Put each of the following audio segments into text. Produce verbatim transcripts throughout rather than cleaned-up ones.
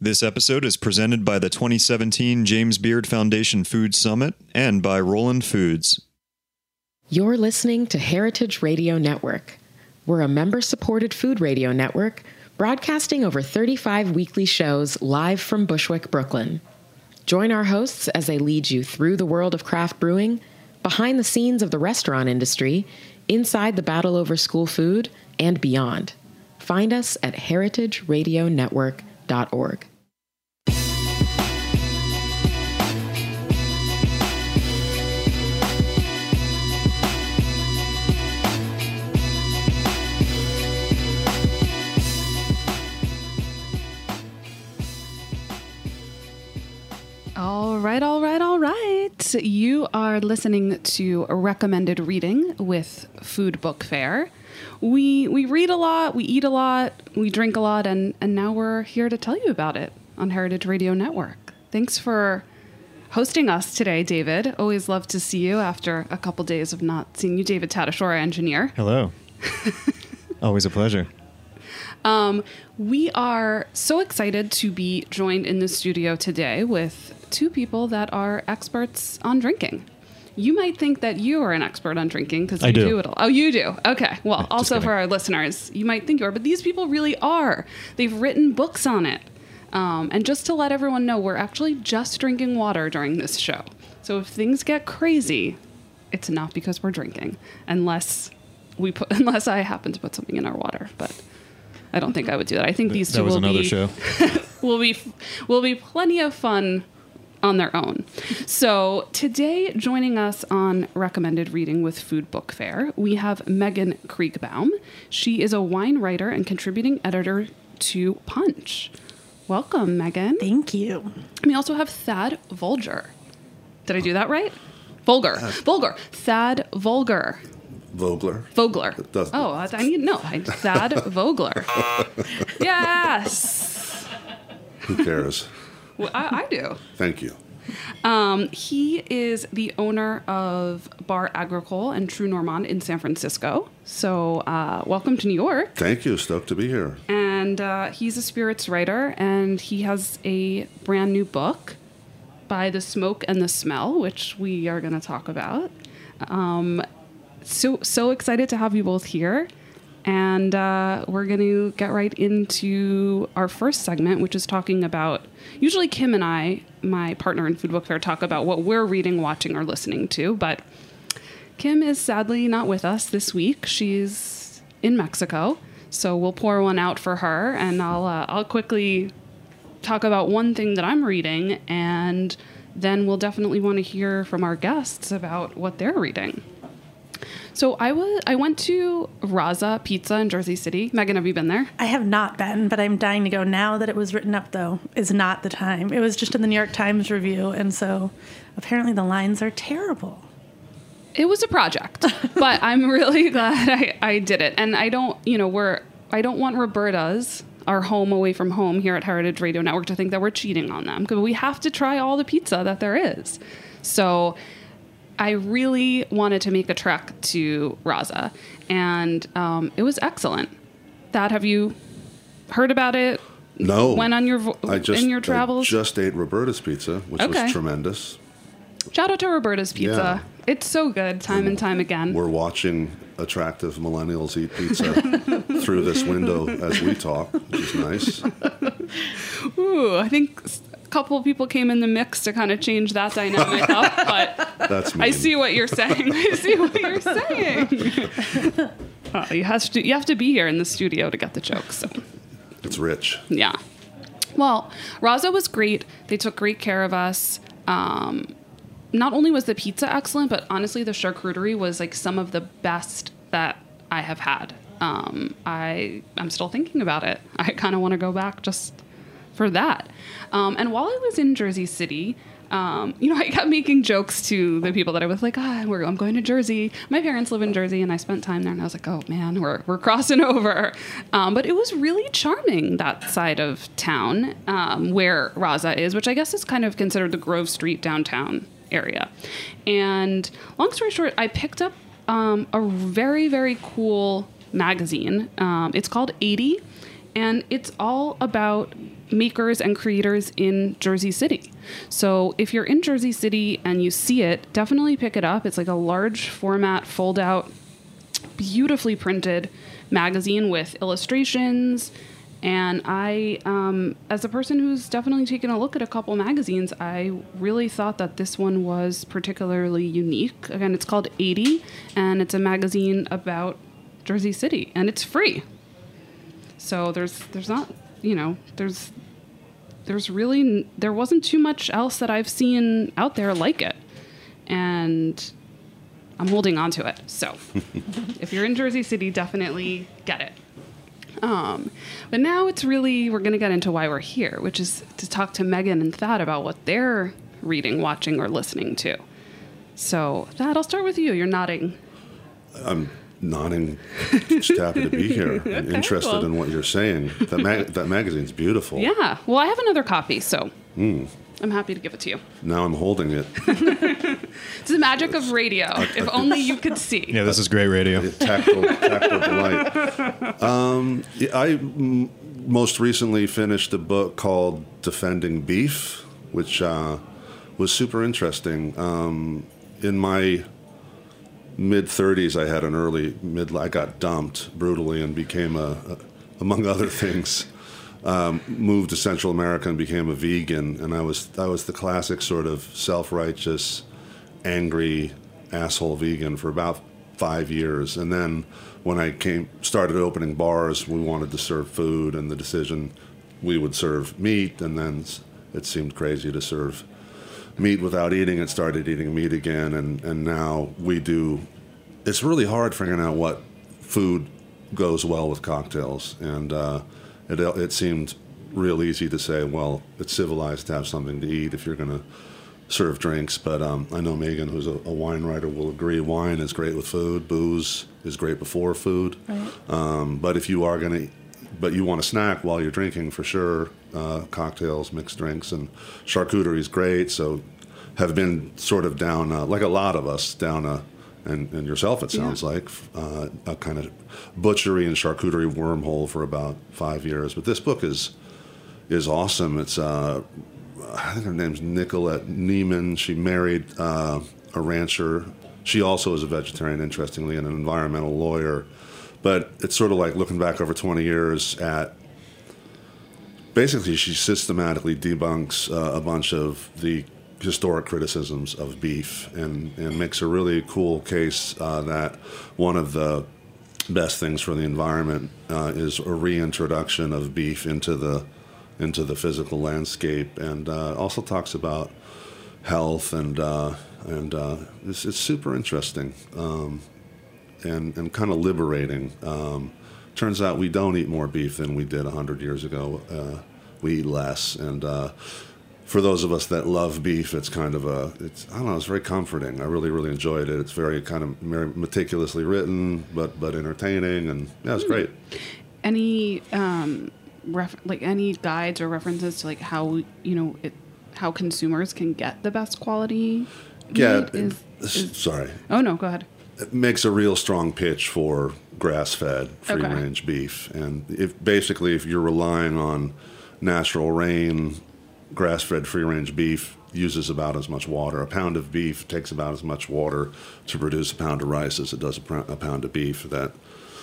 This episode is presented by the twenty seventeen James Beard Foundation Food Summit and by Roland Foods. You're listening to Heritage Radio Network. We're a member-supported food radio network broadcasting over thirty-five weekly shows live from Bushwick, Brooklyn. Join our hosts as they lead you through the world of craft brewing, behind the scenes of the restaurant industry, inside the battle over school food, and beyond. Find us at heritage radio network dot org. All right, all right, all right. You are listening to a recommended reading with Food Book Fair. We we read a lot, we eat a lot, we drink a lot, and, and now we're here to tell you about it on Heritage Radio Network. Thanks for hosting us today, David. Always love to see you after a couple days of not seeing you. David Tadashore, engineer. Hello. Always a pleasure. Um, we are so excited to be joined in the studio today with two people that are experts on drinking. You might think that you are an expert on drinking because you do. do it all. Oh, you do? Okay. Well, Just also kidding. for our listeners, you might think you are, but these people really are. They've written books on it. Um, and just to let everyone know, we're actually just drinking water during this show. So if things get crazy, it's not because we're drinking, unless we put, unless I happen to put something in our water. But I don't think I would do that. I think these two That was will another be show. will be will be plenty of fun on their own. So today, joining us on Recommended Reading with Food Book Fair, we have Megan Kriegbaum. She is a wine writer and contributing editor to Punch. Welcome, Megan. Thank you. We also have Thad Vulgar. Did I do that right? Vulgar. Vulgar. Thad Vulgar. Vogler. Vogler. It doesn't- Oh, I I need no. I, Thad Vogler. Yes. Who cares? Well, I, I do. Thank you. Um, he is the owner of Bar Agricole and True Normand in San Francisco. So uh, welcome to New York. Thank you. Stoked to be here. And uh, he's a spirits writer, and he has a brand new book, By the Smoke and the Smell, which we are going to talk about. Um, so, so excited to have you both here. And uh, we're going to get right into our first segment, which is talking about, usually Kim and I, my partner in Food Book Fair, talk about what we're reading, watching, or listening to. But Kim is sadly not with us this week. She's in Mexico. So we'll pour one out for her. And I'll, uh, I'll quickly talk about one thing that I'm reading. And then we'll definitely want to hear from our guests about what they're reading. So I was I went to Raza Pizza in Jersey City. Megan, have you been there? I have not been, but I'm dying to go. Now that it was written up, though, is not the time. It was just in the New York Times review, and so apparently the lines are terrible. It was a project, but I'm really glad I, I did it. And I don't, you know, we're I don't want Roberta's, our home away from home here at Heritage Radio Network, to think that we're cheating on them, because we have to try all the pizza that there is. So I really wanted to make a trek to Raza, and um, it was excellent. Thad, have you heard about it? No. Went on your vo- I just, in your travels? I just ate Roberta's Pizza, which Okay. was tremendous. Shout out to Roberta's Pizza. Yeah. It's so good, time and time again. We're watching attractive millennials eat pizza through this window as we talk, which is nice. Ooh, I think a couple of people came in the mix to kind of change that dynamic up, but That's mean. I see what you're saying. I see what you're saying. Uh, you, have to, you have to be here in the studio to get the jokes. So. It's rich. Yeah. Well, Raza was great. They took great care of us. Um, not only was the pizza excellent, but honestly, the charcuterie was like some of the best that I have had. Um, I, I'm still thinking about it. I kind of want to go back just for that. Um, and while I was in Jersey City, um, you know, I kept making jokes to the people that I was like, ah, we're, I'm going to Jersey. My parents live in Jersey, and I spent time there, and I was like, oh man, we're we're crossing over. Um, but it was really charming, that side of town um, where Raza is, which I guess is kind of considered the Grove Street downtown area. And long story short, I picked up um, a very, very cool magazine. Um, it's called eighty, and it's all about makers and creators in Jersey City. So if you're in Jersey City and you see it, definitely pick it up. It's like a large format, fold out, beautifully printed magazine with illustrations. And I, um, as a person who's definitely taken a look at a couple magazines, I really thought that this one was particularly unique. Again, it's called eighty, and it's a magazine about Jersey City, and it's free. So there's there's not, you know, there's there's really, there wasn't too much else that I've seen out there like it. And I'm holding on to it. So if you're in Jersey City, definitely get it. Um, but now it's really, we're going to get into why we're here, which is to talk to Megan and Thad about what they're reading, watching, or listening to. So Thad, I'll start with you. You're nodding. I'm nodding, just happy to be here. Okay, I'm interested well. in what you're saying. That, mag- that magazine's beautiful. Yeah. Well, I have another copy, so Mm. I'm happy to give it to you. Now I'm holding it. It's the magic of radio. If only you could see. Yeah, this is great radio. Tactile, tactile delight. Um, I m- most recently finished a book called Defending Beef, which uh, was super interesting. Um, in my mid thirties, I had an early mid. I got dumped brutally and became a, a among other things, um, moved to Central America and became a vegan. And I was I was the classic sort of self-righteous, angry asshole vegan for about five years. And then when I came started opening bars, we wanted to serve food, and the decision we would serve meat, and then it seemed crazy to serve meat without eating it, started eating meat again, and, and now we do. It's really hard figuring out what food goes well with cocktails, and uh, it it seemed real easy to say, well, it's civilized to have something to eat if you're going to serve drinks, but um, I know Megan, who's a, a wine writer, will agree wine is great with food, booze is great before food, Right. um, but if you are going to but you want a snack while you're drinking, for sure. Uh, cocktails, mixed drinks, and charcuterie is great. So, have been sort of down, uh, like a lot of us, down a, and, and yourself, it sounds Yeah. like, uh, a kind of butchery and charcuterie wormhole for about five years. But this book is is awesome. It's uh, I think her name's Nicolette Neiman. She married uh, a rancher. She also is a vegetarian, interestingly, and an environmental lawyer. But it's sort of like looking back over twenty years at, basically she systematically debunks uh, a bunch of the historic criticisms of beef, and, and makes a really cool case uh, that one of the best things for the environment uh, is a reintroduction of beef into the into the physical landscape, and uh, also talks about health, and uh, and uh, it's, it's super interesting. Um, and, and kind of liberating. Um, turns out we don't eat more beef than we did one hundred years ago. Uh, we eat less. And uh, for those of us that love beef, it's kind of a, it's I don't know, it's very comforting. I really, really enjoyed it. It's very kind of very meticulously written, but, but entertaining. And yeah, it's great. Any, um, ref- like any guides or references to like how, you know, it, how consumers can get the best quality Yeah. meat? Is, is, sorry. oh, no, go ahead. It makes a real strong pitch for grass-fed, Okay. free-range beef. And if basically if you're relying on natural rain, grass-fed, free-range beef uses about as much water. A pound of beef takes about as much water to produce a pound of rice as it does a, pr- a pound of beef. That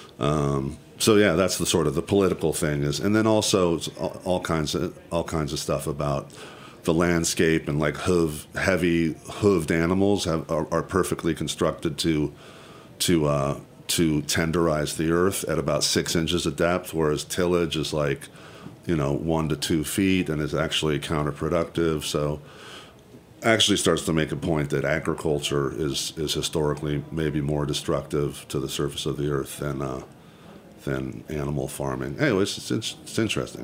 um, so yeah, that's the sort of the political thing is, and then also it's all, all kinds of all kinds of stuff about the landscape, and like hoof, heavy hooved animals have, are, are perfectly constructed to to uh, to tenderize the earth at about six inches of depth, whereas tillage is like, you know, one to two feet and is actually counterproductive. So actually starts to make a point that agriculture is, is historically maybe more destructive to the surface of the earth than uh, than animal farming. Anyways, it's, it's, it's interesting.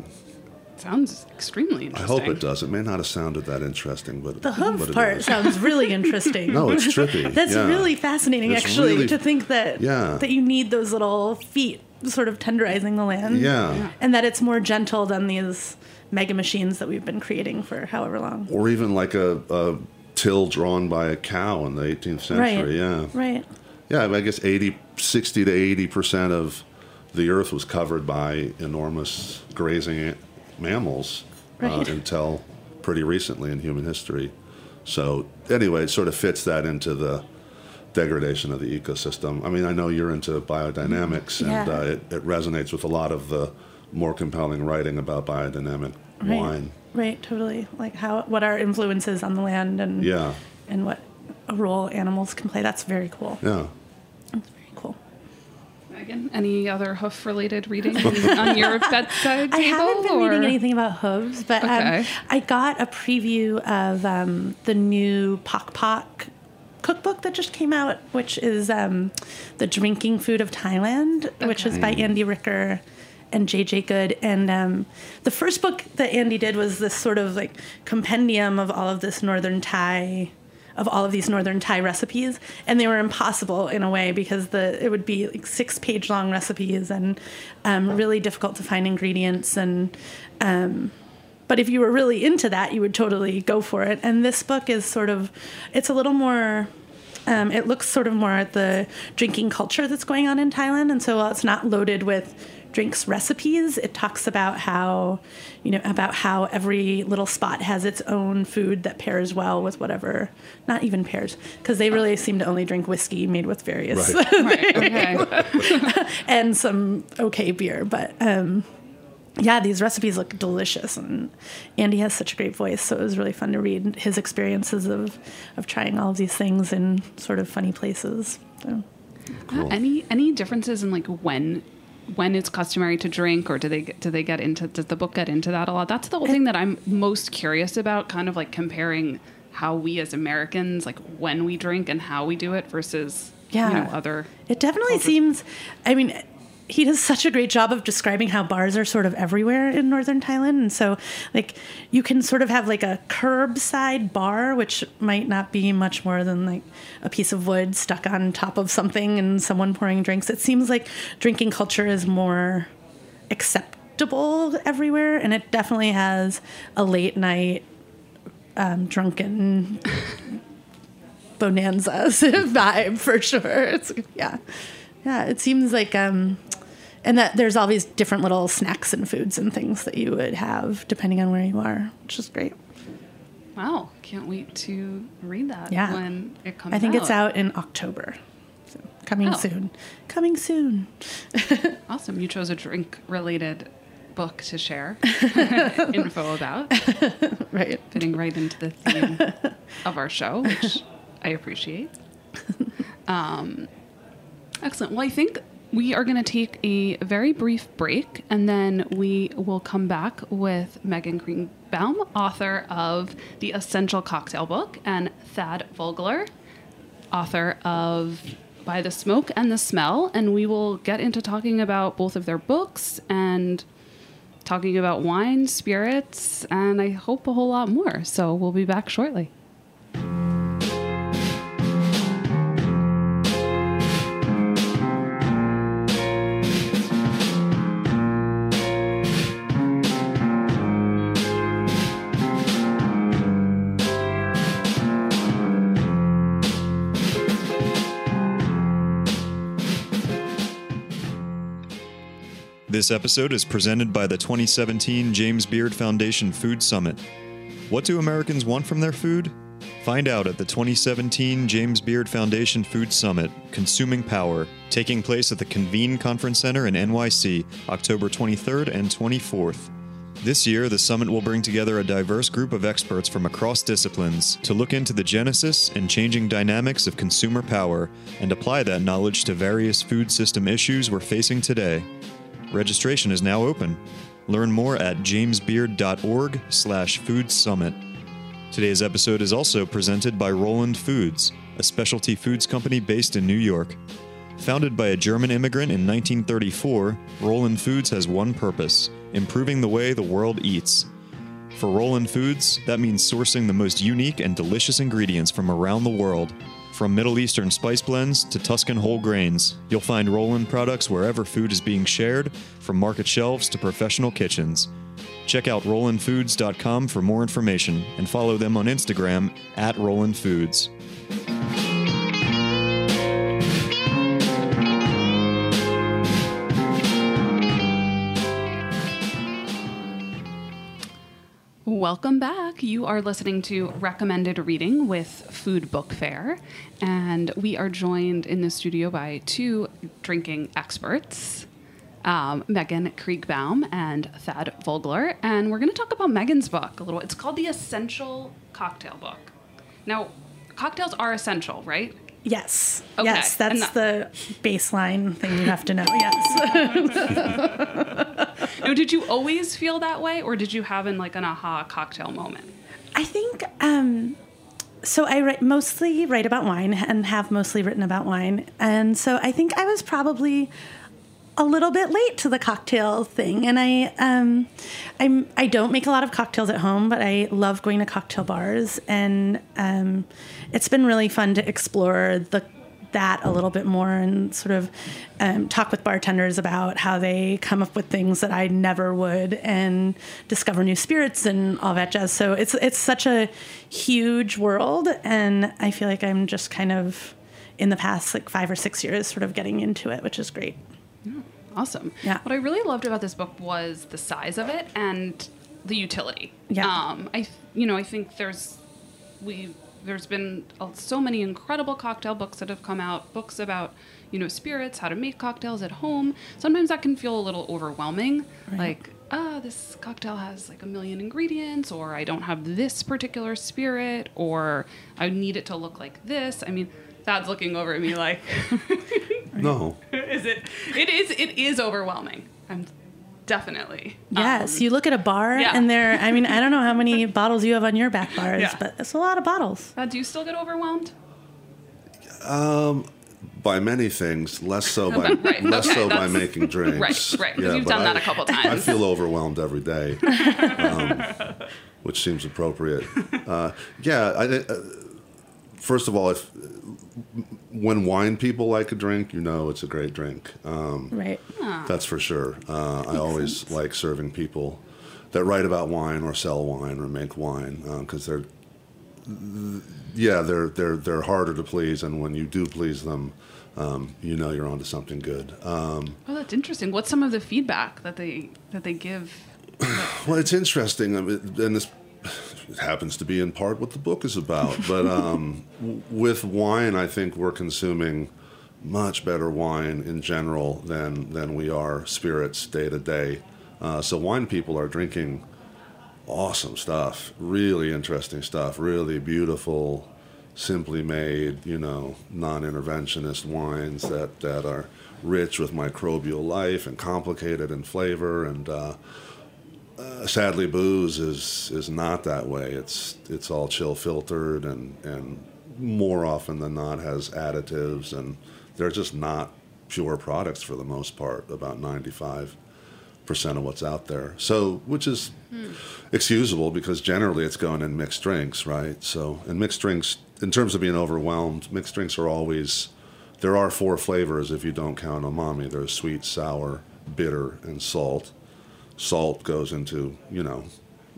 Sounds extremely I interesting. hope it does. It may not have sounded that interesting, but The hoof but it part is. sounds really interesting. No, it's trippy. That's yeah. really fascinating, It's actually, really- to think that Yeah. that you need those little feet sort of tenderizing the land. Yeah. And that it's more gentle than these mega machines that we've been creating for however long. Or even like a, a till drawn by a cow in the eighteenth century. Right. Yeah. Right. Yeah, I guess eighty, sixty to eighty percent of the earth was covered by enormous grazing mammals. Right. uh, until pretty recently in human history. So anyway, it sort of fits that into the degradation of the ecosystem. I mean, I know you're into biodynamics, Yeah. and uh, it, it resonates with a lot of the more compelling writing about biodynamic Right. wine. Right, totally. Like how what our influence is on the land and Yeah, and what a role animals can play. That's very cool. yeah. That's very cool. Megan, any other hoof-related reading on your bedside table? I haven't been or? reading anything about hooves, but Okay. um, I got a preview of um, the new Pok Pok cookbook that just came out, which is um, the drinking food of Thailand, which is by Andy Ricker and J J Good. And um, the first book that Andy did was this sort of like compendium of all of this Northern Thai, of all of these Northern Thai recipes. And they were impossible in a way because the it would be like six page long recipes and um, really difficult to find ingredients. And um, but if you were really into that, you would totally go for it. And this book is sort of, it's a little more, um, it looks sort of more at the drinking culture that's going on in Thailand. And so while it's not loaded with drinks recipes, it talks about how, you know, about how every little spot has its own food that pairs well with whatever, not even pairs, because they really seem to only drink whiskey made with various, Right. Right, okay. and some okay beer. But um, yeah, these recipes look delicious, and Andy has such a great voice, so it was really fun to read his experiences of, of trying all of these things in sort of funny places. So. Uh, any any differences in like when when it's customary to drink, or do they get, do they get into does the book get into that a lot? That's the whole thing that I'm most curious about, kind of like comparing how we as Americans, like when we drink and how we do it versus Yeah. you know, other. It definitely cultures. seems, I mean, he does such a great job of describing how bars are sort of everywhere in northern Thailand. And so, like, you can sort of have like a curbside bar, which might not be much more than like a piece of wood stuck on top of something and someone pouring drinks. It seems like drinking culture is more acceptable everywhere. And it definitely has a late night um, drunken bonanza vibe for sure. It's, yeah. Yeah, it seems like, um, and that there's all these different little snacks and foods and things that you would have depending on where you are, which is great. Wow, can't wait to read that Yeah. when it comes out. I think it's out in October. So coming Oh. soon. Coming soon. Awesome. You chose a drink-related book to share info about, Right. fitting right into the theme of our show, which I appreciate. Um, excellent. Well, I think we are going to take a very brief break, and then we will come back with Megan Greenbaum, author of The Essential Cocktail Book, and Thad Vogler, author of By the Smoke and the Smell. And we will get into talking about both of their books and talking about wine, spirits, and I hope a whole lot more. So we'll be back shortly. This episode is presented by the twenty seventeen James Beard Foundation Food Summit. What do Americans want from their food? Find out at the twenty seventeen James Beard Foundation Food Summit, Consuming Power, taking place at the Convene Conference Center in N Y C, October twenty-third and twenty-fourth. This year, the summit will bring together a diverse group of experts from across disciplines to look into the genesis and changing dynamics of consumer power and apply that knowledge to various food system issues we're facing today. Registration is now open. Learn more at jamesbeard.org slash food summit. Today's episode is also presented by Roland Foods, a specialty foods company based in New York. Founded by a German immigrant in nineteen thirty-four, Roland Foods has one purpose: improving the way the world eats. For Roland Foods, that means sourcing the most unique and delicious ingredients from around the world. From Middle Eastern spice blends to Tuscan whole grains, you'll find Roland products wherever food is being shared, from market shelves to professional kitchens. Check out roland foods dot com for more information and follow them on Instagram at Roland Foods. welcome back. You are listening to Recommended Reading with Food Book Fair, and we are joined in the studio by two drinking experts, um, Megan Kriegbaum and Thad Vogler, and we're going to talk about Megan's book a little. It's called The Essential Cocktail Book. Now, cocktails are essential, right? Yes. Okay. Yes, that's that- the baseline thing you have to know. Yes. Now, did you always feel that way, or did you have in like an aha cocktail moment? I think um, so. I write, mostly write about wine and have mostly written about wine, and so I think I was probably a little bit late to the cocktail thing. And I, um, I'm I don't make a lot of cocktails at home, but I love going to cocktail bars, and um, it's been really fun to explore the that a little bit more and sort of um, talk with bartenders about how they come up with things that I never would and discover new spirits and all that jazz. So it's it's such a huge world, and I feel like I'm just kind of in the past like five or six years sort of getting into it, which is great. Awesome. Yeah. What I really loved about this book was the size of it and the utility. Yeah. Um, I, you know, I think there's, we, there's been uh, so many incredible cocktail books that have come out, books about, you know, spirits, how to make cocktails at home. Sometimes that can feel a little overwhelming. Right. Like, ah, this cocktail has like a million ingredients, or I don't have this particular spirit, or I need it to look like this. I mean, Thad's looking over at me like, No. is it? It is. It is overwhelming. I'm definitely. Yes, Um, you look at a bar yeah. and there, I mean, I don't know how many bottles you have on your back bars, Yeah. but it's a lot of bottles. Thad, do you still get overwhelmed? By many things, less so by Okay, right, less okay, so by that's- making drinks. Right, right, 'cause you've but done that I- a couple I times. feel overwhelmed every day, um, which seems appropriate. Uh, yeah, I, uh, first of all, if when wine people like a drink, you know it's a great drink. Um, Right. That's for sure. Uh, I always sense. like serving people that write about wine or sell wine or make wine because they're, yeah, they're they're they're harder to please, and when you do please them, um, you know you're onto something good. Um, Oh, that's interesting. What's some of the feedback that they that they give? well, it's interesting, I mean, and this it happens to be in part what the book is about. But um, w- with wine, I think we're consuming much better wine in general than than we are spirits day to day. Uh, so wine people are drinking awesome stuff, really interesting stuff, really beautiful, simply made, you know, non-interventionist wines that, that are rich with microbial life and complicated in flavor. And uh, uh, sadly, booze is is not that way. It's it's all chill filtered and and more often than not has additives, and they're just not pure products for the most part. About ninety-five percent of what's out there. So, which is hmm. excusable because generally it's going in mixed drinks, right? So, and mixed drinks, in terms of being overwhelmed, mixed drinks are always, there are four flavors if you don't count umami. There's sweet, sour, bitter, and salt. Salt goes into, you know,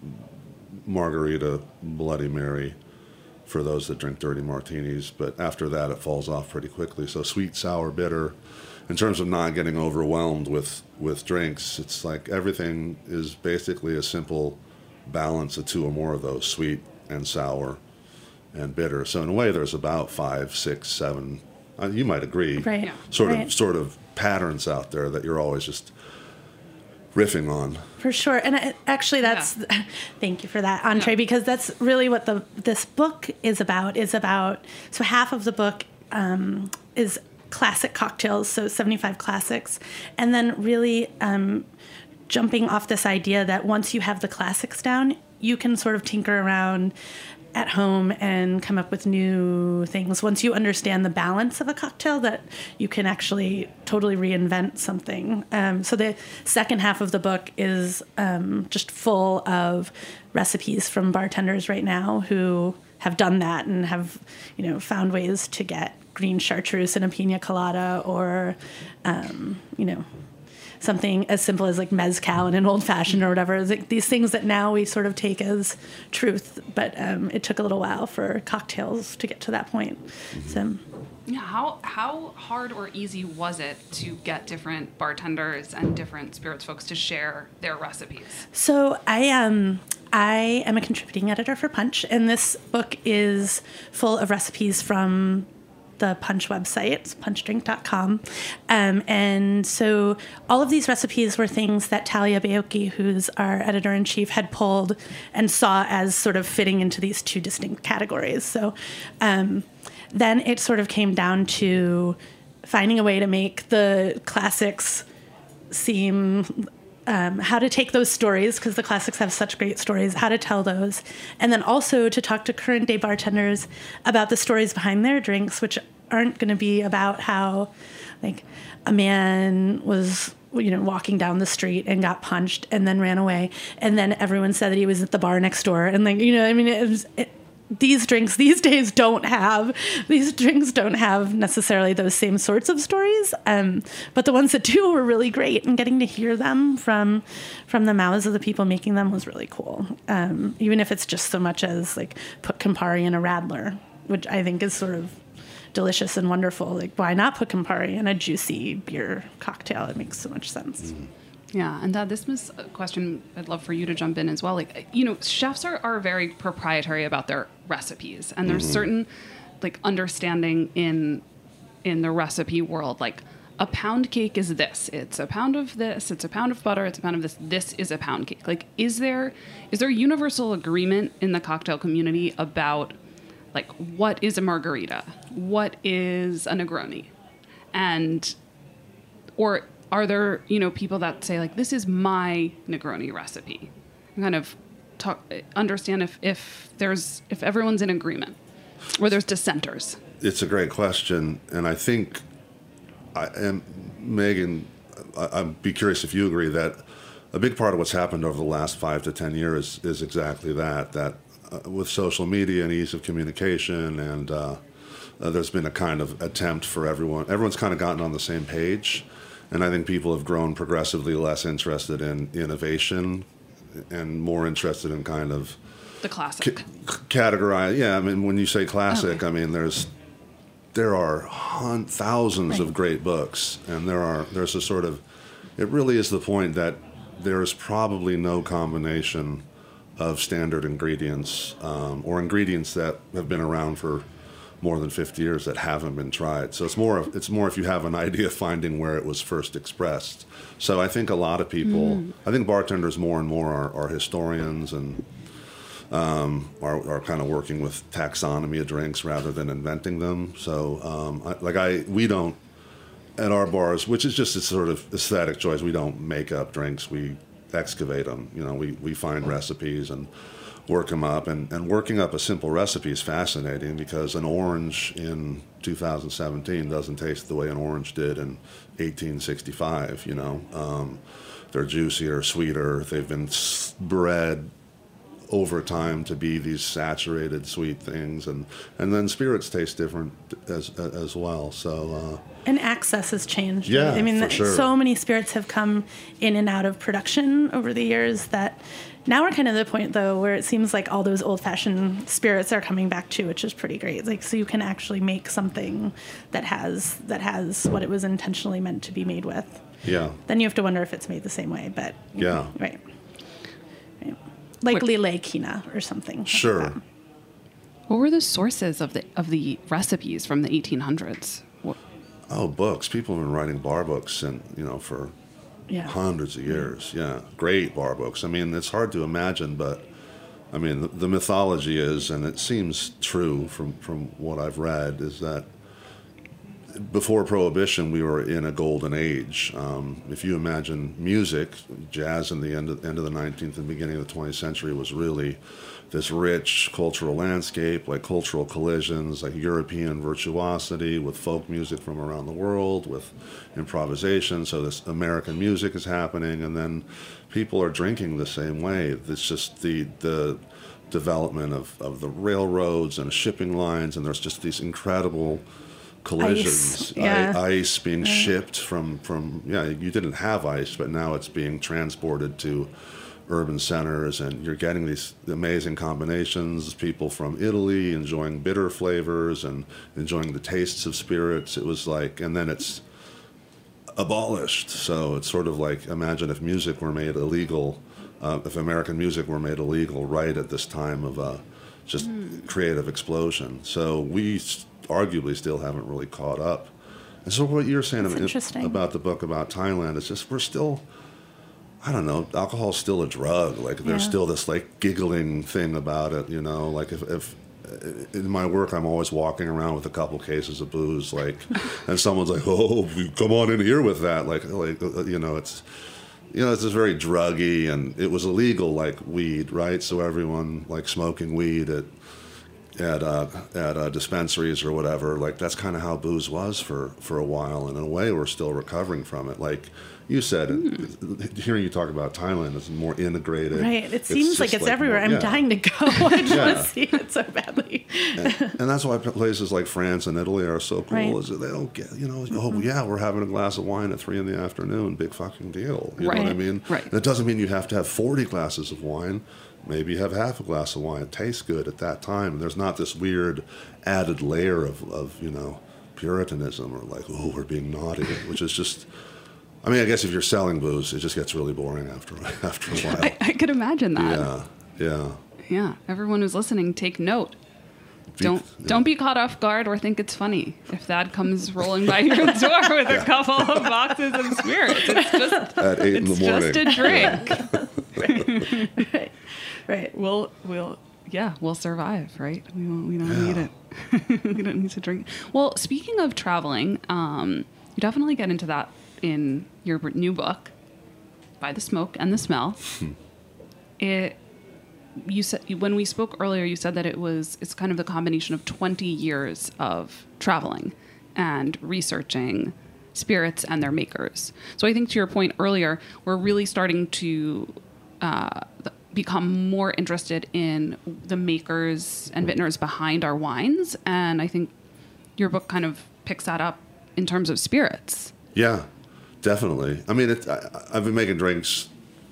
margarita, Bloody Mary for those that drink dirty martinis, but after that it falls off pretty quickly. So sweet, sour, bitter. In terms of not getting overwhelmed with, with drinks, it's like everything is basically a simple balance of two or more of those, sweet and sour and bitter. So in a way, there's about five, six, seven, uh, you might agree, Right. Yeah. sort right. of sort of patterns out there that you're always just riffing on. For sure. And I, actually that's, Yeah. thank you for that entree, Yeah. because that's really what the this book is about, is about, so half of the book um, is classic cocktails, so seventy-five classics, and then really um, jumping off this idea that once you have the classics down, you can sort of tinker around at home and come up with new things. Once you understand the balance of a cocktail, that you can actually totally reinvent something. Um, so the second half of the book is um, just full of recipes from bartenders right now who have done that and have, you know, found ways to get green chartreuse in a pina colada, or, um, you know, something as simple as like mezcal in an old fashioned or whatever. It's like these things that now we sort of take as truth, but um, it took a little while for cocktails to get to that point. So, Yeah, how how hard or easy was it to get different bartenders and different spirits folks to share their recipes? so I um I am a contributing editor for Punch, and this book is full of recipes from the Punch website. It's punch drink dot com. Um, and so all of these recipes were things that Talia Baiocchi, who's our editor-in-chief, had pulled and saw as sort of fitting into these two distinct categories. So um, then it sort of came down to finding a way to make the classics seem... Um, how to take those stories, because the classics have such great stories, how to tell those, and then also to talk to current day bartenders about the stories behind their drinks, which aren't going to be about how, like, a man was, you know, walking down the street and got punched and then ran away, and then everyone said that he was at the bar next door, and, like, you know, I mean, it was... It, these drinks these days don't have these drinks don't have necessarily those same sorts of stories, um, but the ones that do were really great, and getting to hear them from from the mouths of the people making them was really cool. Um, even if it's just so much as like put Campari in a Radler, which I think is sort of delicious and wonderful. Like, why not put Campari in a juicy beer cocktail? It makes so much sense. Mm. Yeah, and that this was a question I'd love for you to jump in as well. Like, you know, chefs are, are very proprietary about their recipes, and there's mm-hmm. certain, like, understanding in in the recipe world. Like, a pound cake is this. It's a pound of this. It's a pound of butter. It's a pound of this. This is a pound cake. Like, is there is there universal agreement in the cocktail community about, like, what is a margarita? What is a Negroni? And, or... Are there, you know, people that say, like, this is my Negroni recipe? And kind of talk, understand if, if there's, if everyone's in agreement, or there's dissenters. It's a great question, and I think, I and Megan, I, I'd be curious if you agree that a big part of what's happened over the last five to ten years is exactly that, that uh, with social media and ease of communication, and uh, uh, there's been a kind of attempt for everyone, everyone's kind of gotten on the same page. And I think people have grown progressively less interested in innovation and more interested in kind of... The classic. C- categorize. Yeah, I mean, when you say classic, okay. I mean, there's there are hun- thousands right. of great books. And there are there's a sort of... It really is the point that there is probably no combination of standard ingredients um, or ingredients that have been around for more than fifty years that haven't been tried. So it's more of, it's more if you have an idea finding where it was first expressed. So I think a lot of people, mm. I think bartenders more and more are, are historians and um, are, are kind of working with taxonomy of drinks rather than inventing them. So um, I, like I, we don't, at our bars, which is just a sort of aesthetic choice, we don't make up drinks, we excavate them. You know, we, we find recipes and work them up, and, and working up a simple recipe is fascinating because an orange in two thousand seventeen doesn't taste the way an orange did in eighteen sixty-five, you know. Um, they're juicier, sweeter, they've been bred over time to be these saturated sweet things, and, and then spirits taste different as as well, so... Uh, and access has changed. Yeah, right? I mean, for sure. So many spirits have come in and out of production over the years that now we're kind of at the point, though, where it seems like all those old-fashioned spirits are coming back too, which is pretty great. Like, so you can actually make something that has that has what it was intentionally meant to be made with. Yeah. Then you have to wonder if it's made the same way, but yeah, right, right. Like Lillet Quina or something. Sure. Like that. What were the sources of the of the recipes from the eighteen hundreds? What? Oh, books. People have been writing bar books, and you know, for yeah. hundreds of years. Yeah, great bar books. I mean, it's hard to imagine, but I mean, the, the mythology is, and it seems true from from what I've read, is that before Prohibition, we were in a golden age. Um, if you imagine music, jazz in the end of, end of the nineteenth and beginning of the twentieth century was really this rich cultural landscape, like cultural collisions, like European virtuosity with folk music from around the world, with improvisation. So this American music is happening, and then people are drinking the same way. It's just the the development of, of the railroads and shipping lines, and there's just these incredible collisions, ice, yeah. I, ice being yeah. shipped from, from, yeah, you didn't have ice, but now it's being transported to urban centers, and you're getting these amazing combinations, people from Italy enjoying bitter flavors and enjoying the tastes of spirits. It was like, and then it's abolished. So it's sort of like, imagine if music were made illegal uh, if American music were made illegal right at this time of uh, just mm. creative explosion. So we s- arguably still haven't really caught up. And so what you're saying about, about the book about Thailand is just we're still, I don't know, alcohol's still a drug. Like there's yeah. still this like giggling thing about it, you know, like if, if in my work I'm always walking around with a couple cases of booze, like, and someone's like, oh, come on in here with that. Like, like you know, it's, you know, it's just very druggy, and it was illegal like weed, right? So everyone like smoking weed at, at uh, at uh, dispensaries or whatever, like that's kind of how booze was for, for a while, and in a way we're still recovering from it. Like you said, mm. hearing you talk about Thailand is more integrated. Right, it seems like it's like everywhere. More, I'm yeah. dying to go. I just yeah. want to see it so badly. and, and that's why places like France and Italy are so cool, right. is that they don't get, you know, mm-hmm. oh yeah, we're having a glass of wine at three in the afternoon, big fucking deal. You right. know what I mean? Right. And it doesn't mean you have to have forty glasses of wine. Maybe you have half a glass of wine. It tastes good at that time. There's not this weird added layer of, of you know, Puritanism or like, oh, we're being naughty, which is just, I mean, I guess if you're selling booze, it just gets really boring after after a while. I, I could imagine that. Yeah, yeah. Yeah, everyone who's listening, take note. Be, don't yeah. don't be caught off guard or think it's funny if Thad comes rolling by your door with yeah. a couple of boxes of spirits. It's just at eight in the morning. It's just a drink. right. Right. We'll we'll yeah we'll survive. Right. We won't, we don't yeah. need it. We don't need to drink. Well, speaking of traveling, um, you definitely get into that in your new book, By the Smoke and the Smell. it. You said when we spoke earlier, you said that it was it's kind of the combination of twenty years of traveling and researching spirits and their makers. So I think to your point earlier, we're really starting to uh, become more interested in the makers and vintners behind our wines, and I think your book kind of picks that up in terms of spirits. Yeah, definitely. I mean, it, I, I've been making drinks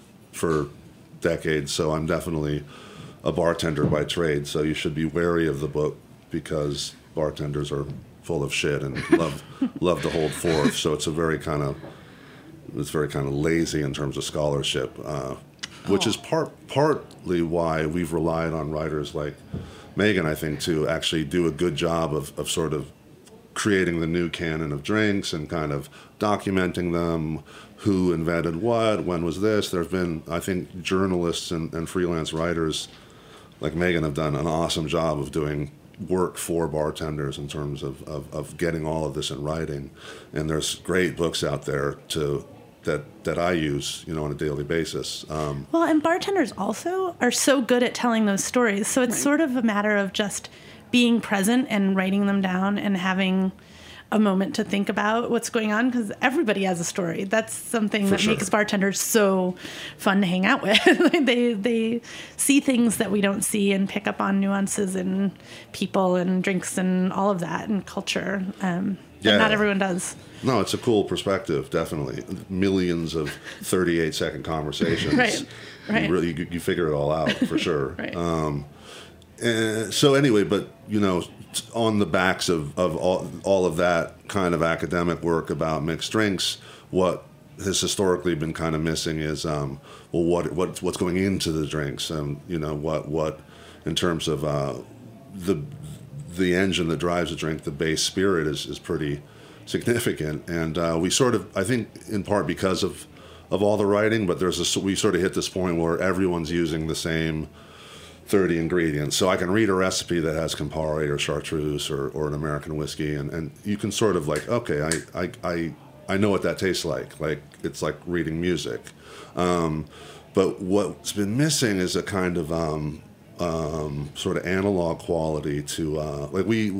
for decades, so I'm definitely a bartender by trade, so you should be wary of the book because bartenders are full of shit and love love to hold forth, so it's a very kind of it's very kind of lazy in terms of scholarship, uh, which oh. is part partly why we've relied on writers like Megan, I think, to actually do a good job of, of sort of creating the new canon of drinks and kind of documenting them, who invented what, when was this. There have been, I think, journalists and, and freelance writers like Megan have done an awesome job of doing work for bartenders in terms of, of, of getting all of this in writing. And there's great books out there to that that I use, you know, on a daily basis. Um, well, and bartenders also are so good at telling those stories. So it's right. sort of a matter of just being present and writing them down and having a moment to think about what's going on, because everybody has a story. That's something For that sure. makes bartenders so fun to hang out with. they they see things that we don't see and pick up on nuances in people and drinks and all of that and culture. Um, yeah. But not everyone does. No, it's a cool perspective, definitely. Millions of thirty-eight second conversations. right, right. You really, you, you figure it all out, for sure. right. Um, and so anyway, but, you know, on the backs of, of all, all of that kind of academic work about mixed drinks, what has historically been kind of missing is, um, well, what, what what's going into the drinks, and you know, what what in terms of uh, the the engine that drives a drink, the base spirit is is pretty significant, and uh, we sort of, I think, in part because of of all the writing, but there's a, we sort of hit this point where everyone's using the same thirty ingredients. So I can read a recipe that has Campari or Chartreuse or, or an American whiskey, and, and you can sort of like, okay, I, I I I know what that tastes like. Like, it's like reading music. Um, but what's been missing is a kind of um, um, sort of analog quality to, uh, like we,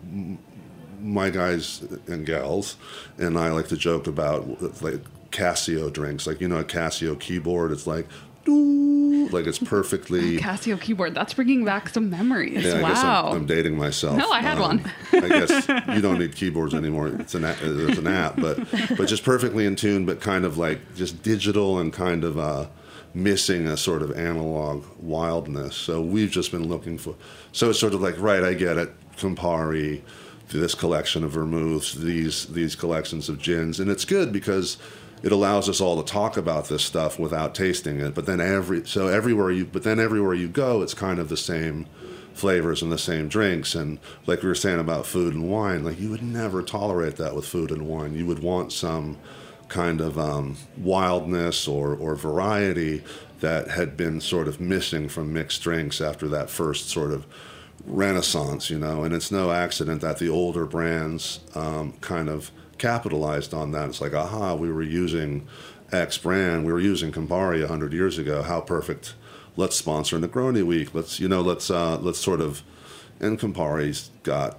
my guys and gals, and I like to joke about like Casio drinks. Like, you know, a Casio keyboard, it's like, doo, like it's perfectly Casio keyboard. That's bringing back some memories. Yeah, I wow. guess I'm, I'm dating myself. No, I had um, one. I guess you don't need keyboards anymore. It's an it's an app, but but just perfectly in tune, but kind of like just digital and kind of uh, missing a sort of analog wildness. So we've just been looking for. So it's sort of like, right, I get it, Campari, this collection of vermouths, these these collections of gins, and it's good because it allows us all to talk about this stuff without tasting it. But then every so everywhere you but then everywhere you go, it's kind of the same flavors and the same drinks. And like we were saying about food and wine, like you would never tolerate that with food and wine. You would want some kind of um, wildness or or variety that had been sort of missing from mixed drinks after that first sort of renaissance, you know. And it's no accident that the older brands um, kind of capitalized on that. It's like, aha, we were using X brand, we were using Campari a hundred years ago. How perfect! Let's sponsor Negroni Week. Let's, you know, let's uh, let's sort of. And Campari's got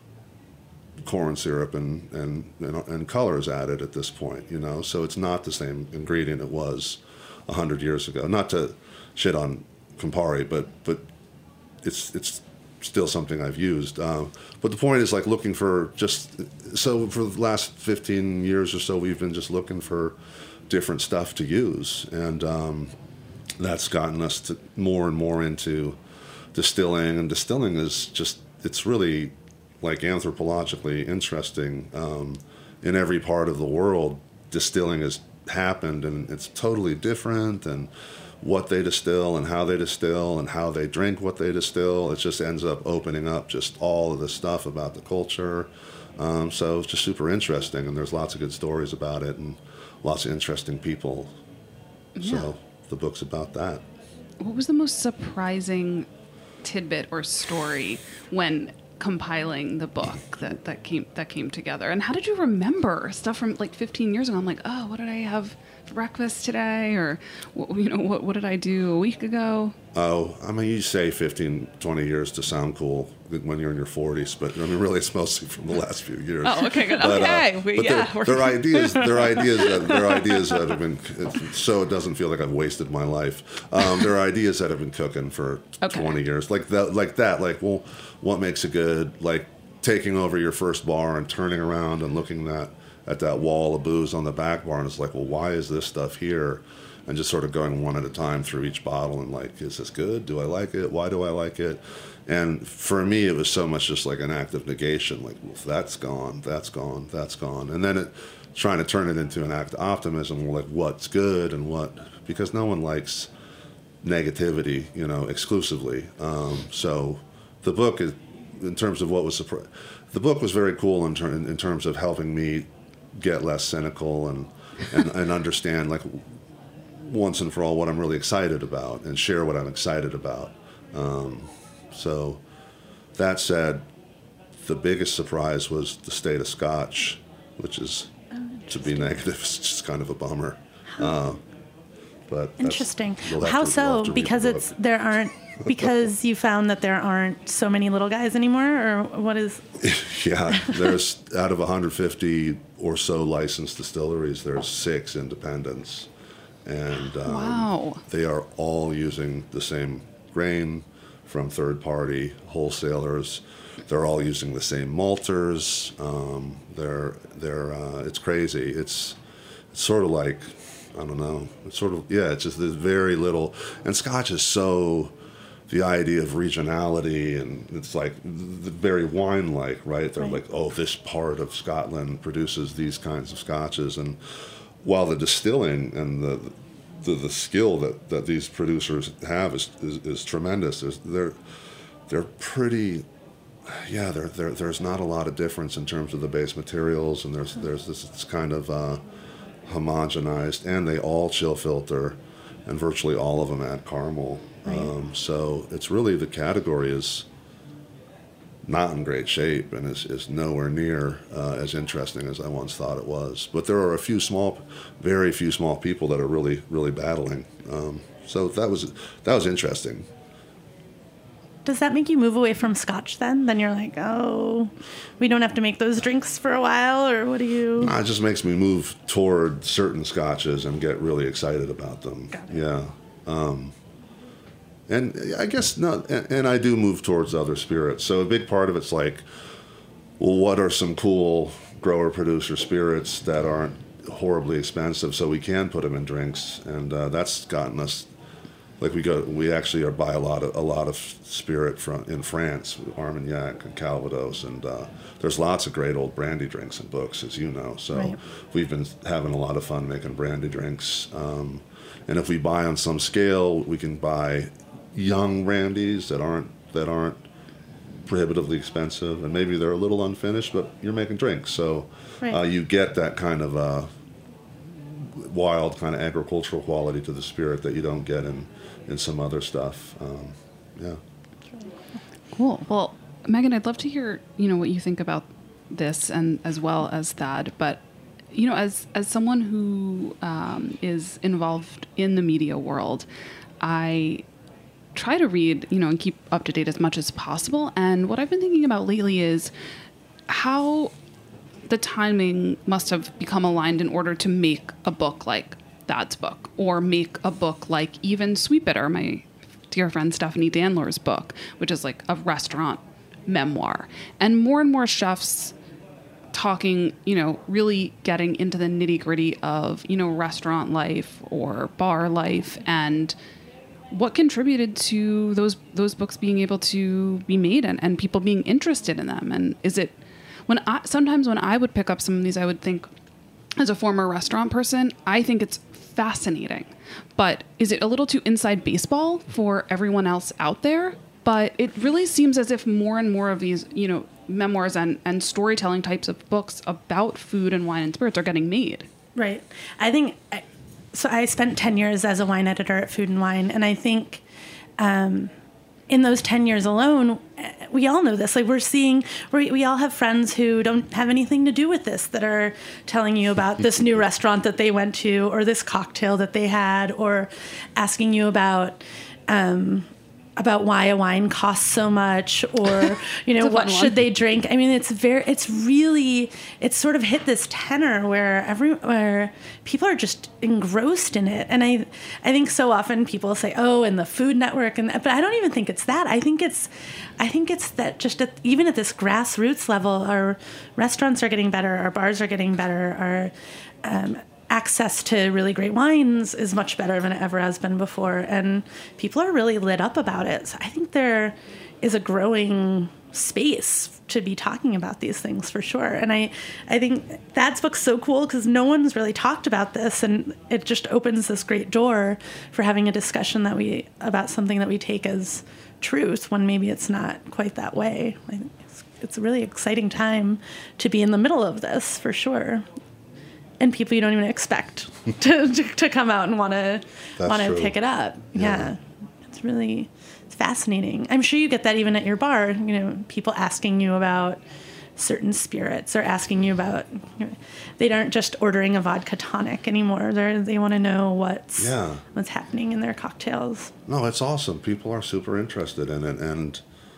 corn syrup and, and and and colors added at this point, you know. So it's not the same ingredient it was a hundred years ago. Not to shit on Campari, but but it's it's still something I've used. Uh, but the point is, like, looking for just so for the last fifteen years or so, we've been just looking for different stuff to use, and um, that's gotten us to more and more into distilling. And distilling is just, it's really like anthropologically interesting. Um, in every part of the world, distilling has happened, and it's totally different, and what they distill and how they distill and how they drink what they distill, it just ends up opening up just all of the stuff about the culture. Um, so it's just super interesting, and there's lots of good stories about it and lots of interesting people. Yeah. So the book's about that. What was the most surprising tidbit or story when compiling the book that, that came that came together? And how did you remember stuff from like fifteen years ago? I'm like, oh, what did I have for breakfast today? Or, you know, what, what did I do a week ago? Oh, I mean, you say fifteen, twenty years to sound cool when you're in your forties, but I mean, really, it's mostly from the last few years. Oh, okay, good. But, okay, uh, we, but yeah. they're, they're ideas. They're ideas. That, they're ideas that have been. So it doesn't feel like I've wasted my life. Um, there are ideas that have been cooking for okay. twenty years, like that. Like that. Like, well, what makes it good? Like taking over your first bar and turning around and looking at at that wall of booze on the back bar, and it's like, well, why is this stuff here? And just sort of going one at a time through each bottle and like, is this good? Do I like it? Why do I like it? And for me, it was so much just like an act of negation. Like, well, that's gone, that's gone, that's gone. And then it, trying to turn it into an act of optimism, like what's good and what, because no one likes negativity, you know, exclusively. Um, so the book is, in terms of what was, surpri- the book was very cool in, ter- in terms of helping me get less cynical and, and, and understand, like, once and for all what I'm really excited about and share what I'm excited about. Um, so that said, the biggest surprise was the state of Scotch, which is, oh, to be negative, it's just kind of a bummer. Uh, but interesting. to, How so? Because it's there aren't because you found that there aren't so many little guys anymore, or what is? Yeah, there's out of one hundred fifty or so licensed distilleries, there's six independents. And um, wow. They are all using the same grain from third-party wholesalers. They're all using the same malters. Um, they're they're uh, it's crazy. It's it's sort of like, I don't know. It's sort of yeah. It's just there's very little. And Scotch is so, the idea of regionality, and it's like very wine-like, right? They're right. like, oh, this part of Scotland produces these kinds of scotches, and while the distilling and the the, the skill that, that these producers have is is, is tremendous. There's, they're they're pretty, yeah. There there there's not a lot of difference in terms of the base materials, and there's there's this it's kind of uh, homogenized, and they all chill filter, and virtually all of them add caramel. Right. Um, so it's really, the category is not in great shape and is, is nowhere near uh, as interesting as I once thought it was. But there are a few small, very few small people that are really, really battling. Um, so that was that was interesting. Does that make you move away from Scotch then? Then you're like, oh, we don't have to make those drinks for a while, or what do you? Nah, it just makes me move toward certain Scotches and get really excited about them. Got it. Yeah. Um, And I guess not, and, and I do move towards other spirits. So a big part of it's like, well, what are some cool grower producer spirits that aren't horribly expensive, so we can put them in drinks? And uh, that's gotten us like we go, we actually are buy a lot of a lot of spirit from in France, Armagnac and Calvados, and uh, there's lots of great old brandy drinks and books, as you know. So Right. we've been having a lot of fun making brandy drinks. Um, and if we buy on some scale, we can buy young brandies that aren't that aren't prohibitively expensive, and maybe they're a little unfinished, but you're making drinks, so Right. uh, you get that kind of uh, wild kind of agricultural quality to the spirit that you don't get in, in some other stuff. Um, yeah. Cool. Well, Megan, I'd love to hear, you know, what you think about this, and as well as Thad. But, you know, as as someone who um, is involved in the media world, I try to read, you know, and keep up to date as much as possible. And what I've been thinking about lately is how the timing must have become aligned in order to make a book like Thad's book, or make a book like even Sweet Bitter, my dear friend Stephanie Danler's book, which is like a restaurant memoir. And more and more chefs talking, you know, really getting into the nitty gritty of, you know, restaurant life or bar life, and what contributed to those those books being able to be made, and, and people being interested in them. And is it, when I, sometimes when I would pick up some of these, I would think, as a former restaurant person, I think it's fascinating. But is it a little too inside baseball for everyone else out there? But it really seems as if more and more of these, you know, memoirs and, and storytelling types of books about food and wine and spirits are getting made. Right. I think, so I spent ten years as a wine editor at Food and Wine, and I think um, in those ten years alone, we all know this. Like, we're seeing, we we all have friends who don't have anything to do with this that are telling you about this new restaurant that they went to, or this cocktail that they had, or asking you about um, about why a wine costs so much, or, you know, what should they drink. I mean, it's very, it's really, it's sort of hit this tenor where every, where people are just engrossed in it. And I, I think so often people say, oh, and the Food Network, and but I don't even think it's that. I think it's, I think it's that just at, even at this grassroots level, our restaurants are getting better, our bars are getting better, our um, access to really great wines is much better than it ever has been before, and people are really lit up about it. So I think there is a growing space to be talking about these things for sure. And I, I think Thad's book's so cool because no one's really talked about this, and it just opens this great door for having a discussion that we about something that we take as truth when maybe it's not quite that way. I think it's, it's a really exciting time to be in the middle of this for sure. And people you don't even expect to, to, to come out and want to want to pick it up. Yeah. yeah. It's really it's fascinating. I'm sure you get that even at your bar, you know, people asking you about certain spirits, or asking you about, you know, they aren't just ordering a vodka tonic anymore. They they want to know what's yeah. what's happening in their cocktails. No, it's awesome. People are super interested in it, and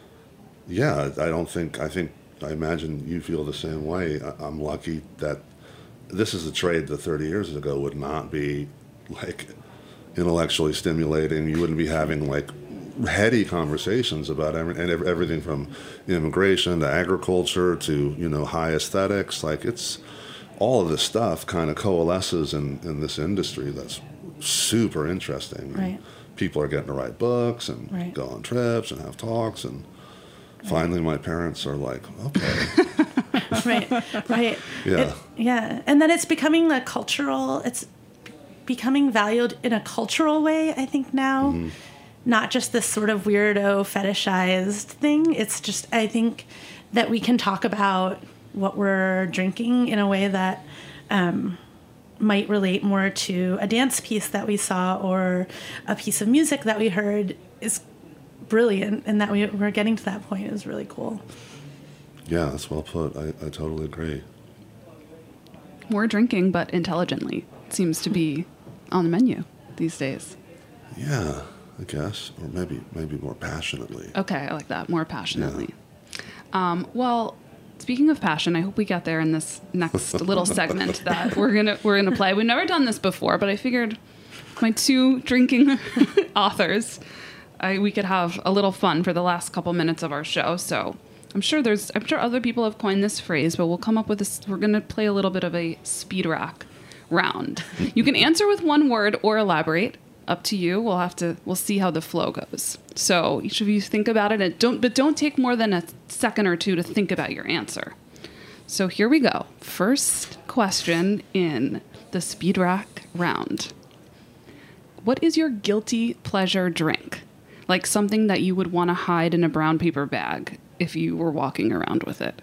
yeah, I don't think I think I imagine you feel the same way. I'm lucky that this is a trade that thirty years ago would not be like intellectually stimulating. You wouldn't be having like heady conversations about every, and everything from immigration to agriculture to, you know, high aesthetics. Like, it's all of this stuff kind of coalesces in, in this industry that's super interesting. Right. People are getting to write books and right. go on trips and have talks, and finally my parents are like, okay. right, right. Yeah. It, yeah. And then it's becoming a cultural, it's becoming valued in a cultural way, I think, now. Mm-hmm. Not just this sort of weirdo fetishized thing. It's just, I think that we can talk about what we're drinking in a way that um, might relate more to a dance piece that we saw, or a piece of music that we heard is brilliant. And that we, we're getting to that point is really cool. Yeah, that's well put. I, I totally agree. More drinking, but intelligently, seems to be on the menu these days. Yeah, I guess. Or maybe maybe more passionately. Okay, I like that. More passionately. Yeah. Um, well, speaking of passion, I hope we get there in this next little segment that we're gonna we're gonna play. We've never done this before, but I figured my two drinking authors, I, we could have a little fun for the last couple minutes of our show. So I'm sure there's, I'm sure other people have coined this phrase, but we'll come up with this. We're going to play a little bit of a speed rack round. You can answer with one word or elaborate. up to you. We'll have to, we'll see how the flow goes. So each of you think about it and don't, but don't take more than a second or two to think about your answer. So here we go. First question in the Speed Rack round. What is your guilty pleasure drink? Like something that you would want to hide in a brown paper bag if you were walking around with it.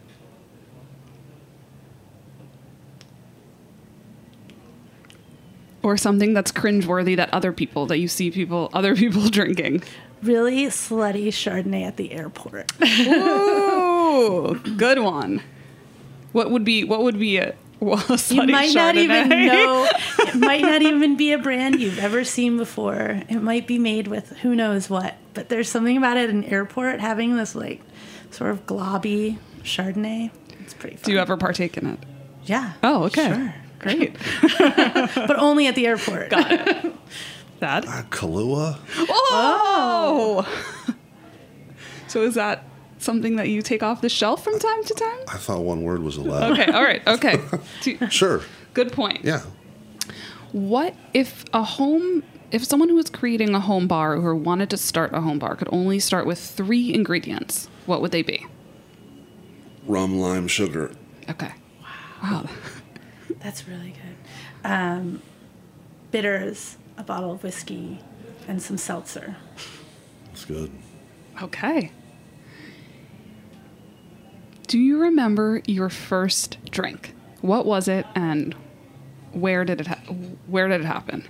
Or something that's cringeworthy that other people, that you see people, other people drinking. Really slutty Chardonnay at the airport. Ooh, good one. What would be, what would be a, well, a slutty You might Chardonnay? not even know. It might not even be a brand you've ever seen before. It might be made with who knows what. But there's something about it in an airport having this like sort of globby Chardonnay. It's pretty fun. Do you ever partake in it? Yeah. Oh, okay. Sure. Great. But only at the airport. Got it. That? Uh, Kahlua? Oh! So is that something that you take off the shelf from time to time? I thought one word was allowed. Okay, all right, okay. Two- Sure. Good point. Yeah. What if a home, if someone who was creating a home bar or wanted to start a home bar could only start with three ingredients, what would they be? Rum, lime, sugar. Okay. Wow. That's really good. Um, bitters, a bottle of whiskey, and some seltzer. That's good. Okay. Do you remember your first drink? What was it, and where did it ha- where did it happen?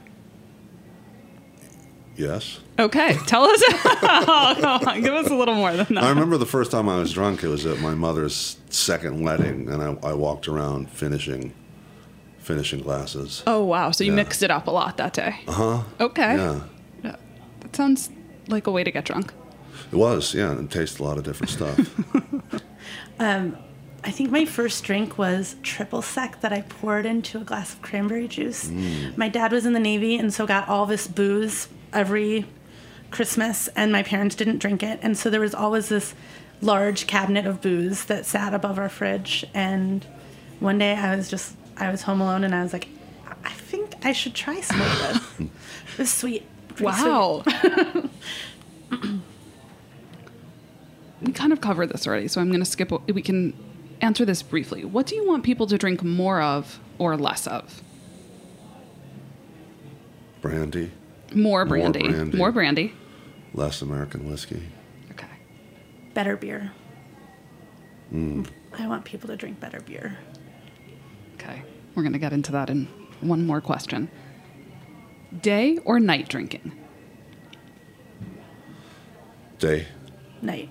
Yes. Okay, tell us. Oh, come on, give us a little more than that. I remember the first time I was drunk, it was at my mother's second wedding, and I, I walked around finishing finishing glasses. Oh wow! So you Yeah. mixed it up a lot that day. Uh huh. Okay. Yeah. Yeah. That sounds like a way to get drunk. It was, yeah, and it tasted a lot of different stuff. Um, I think my first drink was triple sec that I poured into a glass of cranberry juice. Mm. My dad was in the Navy and so got all this booze every Christmas, and my parents didn't drink it. And so there was always this large cabinet of booze that sat above our fridge. And one day I was just, I was home alone and I was like, I think I should try some of this. It was sweet. Pretty Wow. sweet. We kind of covered this already, so I'm going to skip. o- We can answer this briefly. What do you want people to drink more of or less of? Brandy, More More brandy. brandy. More brandy. less American whiskey. Okay. Better beer. I want people to drink better beer. Okay. We're going to get into that in one more question. Day or night drinking? Day, Night.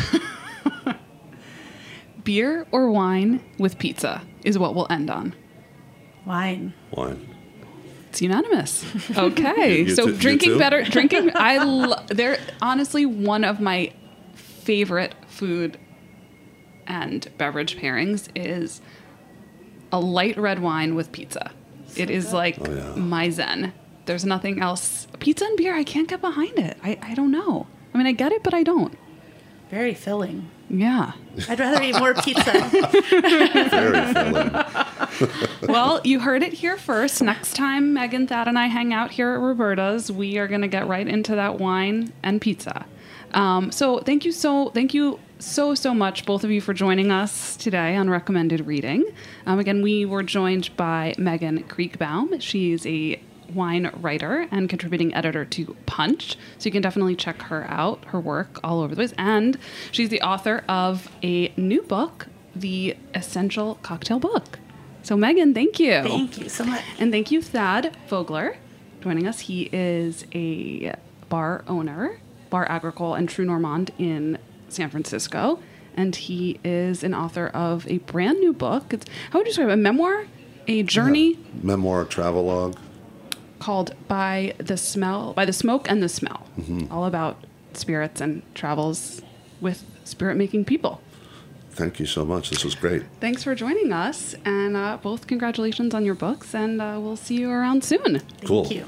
Beer or wine with pizza is what we'll end on. Wine. wine. It's unanimous. Okay. You so too- you drinking too? better, drinking, I, lo- they're honestly one of my favorite food and beverage pairings is a light red wine with pizza. It is like Oh, yeah. my zen. There's nothing else. Pizza and beer, I can't get behind it. I, I don't know. I mean, I get it, but I don't. Very filling. Yeah. I'd rather eat more pizza. Very filling. Well, you heard it here first. Next time Megan, Thad, and I hang out here at Roberta's, we are going to get right into that wine and pizza. Um, so thank you so, thank you so, so much, both of you, for joining us today on Recommended Reading. Um, again, we were joined by Megan Kriegbaum. She's a wine writer and contributing editor to Punch. So you can definitely check her out, her work all over the place. And she's the author of a new book, The Essential Cocktail Book. So Megan, thank you. Thank you so much. And thank you, Thad Vogler, joining us. He is a bar owner, Bar Agricole and True Normand in San Francisco. And he is an author of a brand new book. It's, how would you describe it? A memoir? A journey? Yeah. Memoir, travelogue. Called By the Smell, By the Smoke and the Smell, all about spirits and travels with spirit-making people. Thank you so much. This was great. Thanks for joining us, and uh, both congratulations on your books, and uh, we'll see you around soon. Thank Cool. you.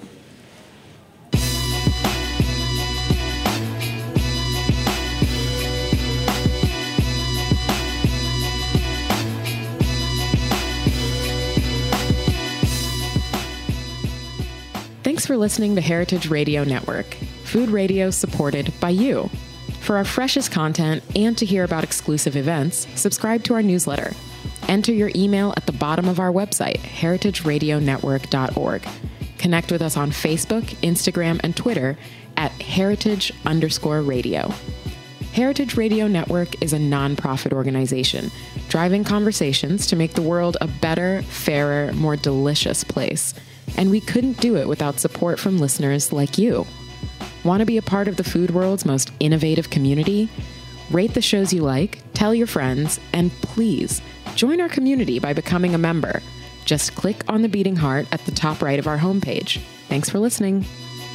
Thanks Thanks for listening to Heritage Radio Network, food radio supported by you. For our freshest content and to hear about exclusive events, subscribe to our newsletter. Enter your email at the bottom of our website, heritage radio network dot org. Connect with us on Facebook, Instagram, and Twitter at heritage underscore radio. Heritage Radio Network is a nonprofit organization driving conversations to make the world a better, fairer, more delicious place. And we couldn't do it without support from listeners like you. Want to be a part of the food world's most innovative community? Rate the shows you like, tell your friends, and please join our community by becoming a member. Just click on the beating heart at the top right of our homepage. Thanks for listening.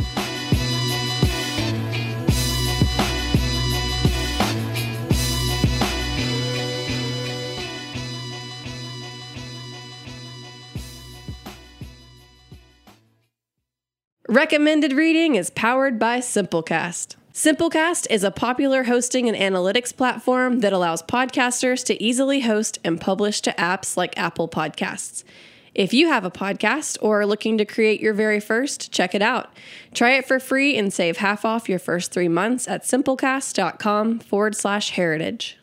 Recommended reading is powered by Simplecast. Simplecast is a popular hosting and analytics platform that allows podcasters to easily host and publish to apps like Apple Podcasts. If you have a podcast or are looking to create your very first, check it out. Try it for free and save half off your first three months at simplecast.com forward slash heritage.